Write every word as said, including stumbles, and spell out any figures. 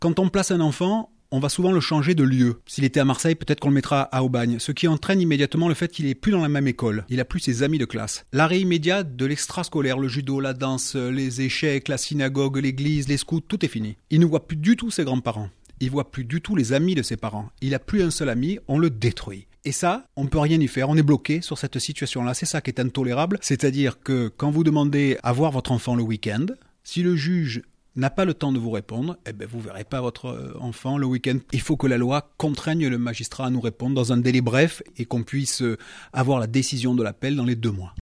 Quand on place un enfant, on va souvent le changer de lieu. S'il était à Marseille, peut-être qu'on le mettra à Aubagne, ce qui entraîne immédiatement le fait qu'il n'est plus dans la même école. Il n'a plus ses amis de classe. L'arrêt immédiat de l'extrascolaire, le judo, la danse, les échecs, la synagogue, l'église, les scouts, tout est fini. Il ne voit plus du tout ses grands-parents. Il ne voit plus du tout les amis de ses parents. Il n'a plus un seul ami, on le détruit. Et ça, on ne peut rien y faire, on est bloqué sur cette situation-là. C'est ça qui est intolérable, c'est-à-dire que quand vous demandez à voir votre enfant le week-end, si le juge n'a pas le temps de vous répondre, eh ben vous ne verrez pas votre enfant le week-end. Il faut que la loi contraigne le magistrat à nous répondre dans un délai bref et qu'on puisse avoir la décision de l'appel dans les deux mois.